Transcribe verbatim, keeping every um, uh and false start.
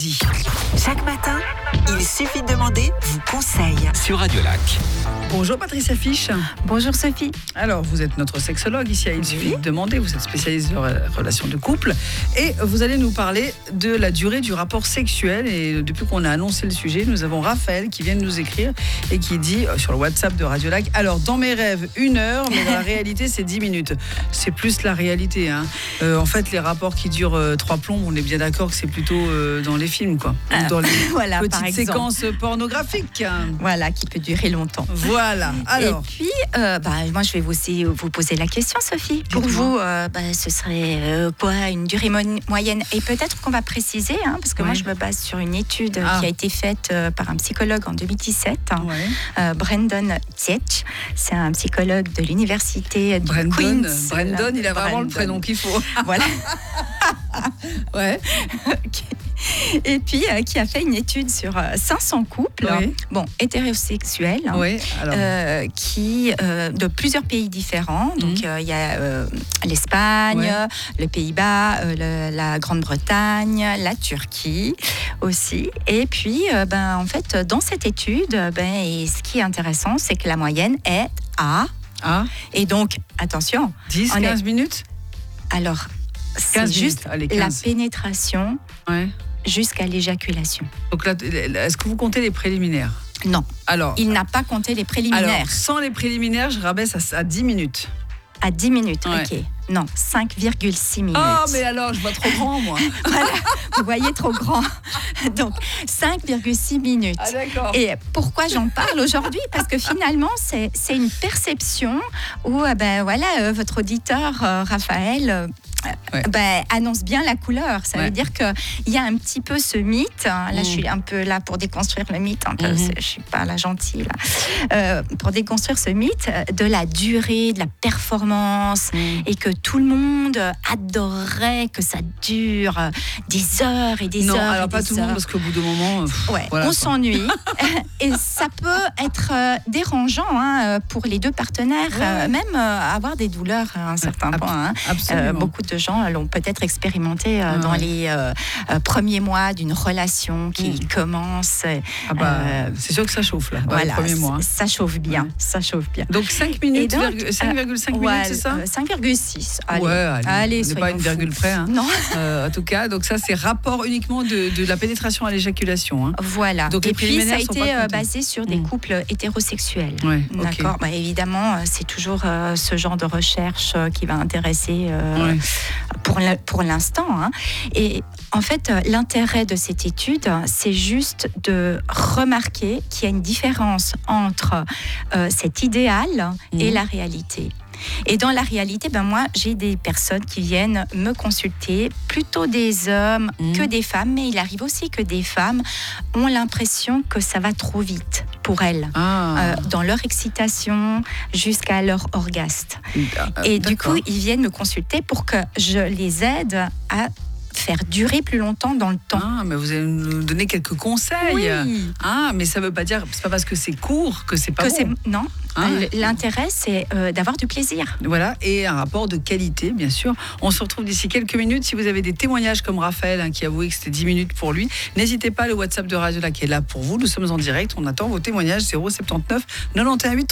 Chaque matin, il suffit de demander, vous conseille. Sur Radio Lac. Bonjour Patricia Fiche. Bonjour Sophie. Alors, vous êtes notre sexologue ici à Il suffit de demander. Vous êtes spécialiste de relations de couple. Et vous allez nous parler de la durée du rapport sexuel. Et depuis qu'on a annoncé le sujet, nous avons Raphaël qui vient de nous écrire et qui dit sur le WhatsApp de Radio Lac, alors dans mes rêves, une heure, mais dans la réalité, c'est dix minutes. C'est plus la réalité. Hein. Euh, en fait, les rapports qui durent euh, trois plombes, on est bien d'accord que c'est plutôt euh, dans les films, quoi. Ah, dans les voilà, petites par exemple. séquences pornographiques. Voilà, qui peut durer longtemps. Voilà. Alors. Et puis, euh, bah, moi, je vais vous aussi vous poser la question, Sophie. Pour Dites-moi. vous, euh, bah, ce serait euh, quoi une durée mo- moyenne? Et peut-être qu'on va préciser, hein, parce que Ouais. moi, je me base sur une étude Ah. qui a été faite euh, par un psychologue en deux mille dix-sept, hein, Ouais. euh, Brandon Tietch. C'est un psychologue de l'université du Brandon, Queens. Brandon, il a vraiment le Brandon. prénom qu'il faut. Voilà. Ouais. Ok. Et puis, euh, qui a fait une étude sur euh, cinq cents couples, Oui. bon, hétérosexuels, hein, Oui. Alors. euh, qui, euh, de plusieurs pays différents. Donc, il Mhm. euh, y a euh, l'Espagne, Ouais. les Pays-Bas, euh, le- la Grande-Bretagne, la Turquie aussi. Et puis, euh, ben, en fait, dans cette étude, ben, et ce qui est intéressant, c'est que la moyenne est à... Ah, Et donc, attention, dix, On est- quinze minutes. alors, c'est quinze juste minutes. Allez, la quinze. pénétration Ouais. jusqu'à l'éjaculation. Donc là, est-ce que vous comptez les préliminaires? Non, Alors, il n'a pas compté les préliminaires. alors, sans les préliminaires, je rabaisse à, à dix minutes. À dix minutes, Ouais. ok. Non, cinq virgule six minutes. Oh, mais alors, je vois trop grand, moi. Voilà, vous voyez trop grand. Donc, cinq virgule six minutes. Ah, d'accord. Et pourquoi j'en parle aujourd'hui? Parce que finalement, c'est, c'est une perception où euh, ben, voilà, euh, votre auditeur, euh, Raphaël, euh, Ouais. ben, annonce bien la couleur. Ça Ouais. veut dire qu'il y a un petit peu ce mythe. Hein. Là, Mm. je suis un peu là pour déconstruire le mythe. Hein, parce Mhm. que je ne suis pas la gentille. Là. Euh, pour déconstruire ce mythe de la durée, de la performance. Mm. Et que tout le monde adorerait que ça dure des heures et des Non, heures. alors et pas des tout le monde, heures. parce qu'au bout d'un moment. pff, Ouais, voilà, on quoi. s'ennuie. Et ça peut être euh, dérangeant hein, pour les deux partenaires, Ouais. euh, même euh, avoir des douleurs à un certain Ab- point. Hein. Absolument. Euh, beaucoup de gens l'ont peut-être expérimenté euh, Ah dans ouais. les euh, euh, premiers mois d'une relation qui Mm. commence. Ah bah, euh, c'est sûr que ça chauffe, là, dans voilà, les premiers mois. hein. ça chauffe bien, Ouais. ça chauffe bien. Donc cinq minutes, Et donc, virgule- cinq virgule cinq minutes, Ouais, c'est ça? euh, cinq virgule six. Allez, Ouais, allez, allez on n'est pas soyons une virgule fous. près. Hein. Non, Euh, en tout cas, donc ça, c'est rapport uniquement de, de la pénétration à l'éjaculation. Hein. voilà. Donc, Et les puis ça a préliminaires sont été pas euh, comptés. basé sur des Mm. couples hétérosexuels. Ouais, ok. D'accord. Bah, évidemment, euh, c'est toujours euh, ce genre de recherche euh, qui va intéresser euh, Ouais. pour, la- pour l'instant. Hein. Et en fait, euh, l'intérêt de cette étude, c'est juste de remarquer qu'il y a une différence entre euh, cet idéal et Mhm. la réalité. Et dans la réalité, ben moi, j'ai des personnes qui viennent me consulter, plutôt des hommes Mhm. que des femmes, mais il arrive aussi que des femmes ont l'impression que ça va trop vite pour elles. Ah. Euh, dans leur excitation jusqu'à leur orgasme. Ah, Et du d'accord. coup, ils viennent me consulter pour que je les aide à faire durer plus longtemps dans le temps. Ah, mais vous allez nous donner quelques conseils. Oui. Ah, mais ça veut pas dire, c'est pas parce que c'est court que c'est pas Que bon. c'est non. Ah. L- L'intérêt, c'est euh, d'avoir du plaisir. Voilà, et un rapport de qualité, bien sûr. On se retrouve d'ici quelques minutes. Si vous avez des témoignages comme Raphaël, hein, qui avouait que c'était dix minutes pour lui, n'hésitez pas, le WhatsApp de Radio Lac est là pour vous. Nous sommes en direct, on attend vos témoignages. Zéro soixante-dix-neuf quatre-vingt-onze huit